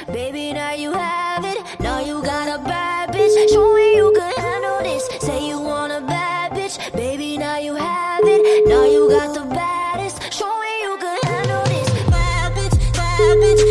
Baby, now you have it. Now you got a bad bitch. Show me you can handle this. Say you want a bad bitch. Baby, now you have it. Now you got the baddest. Show me you can handle this. Bad bitch, bad bitch.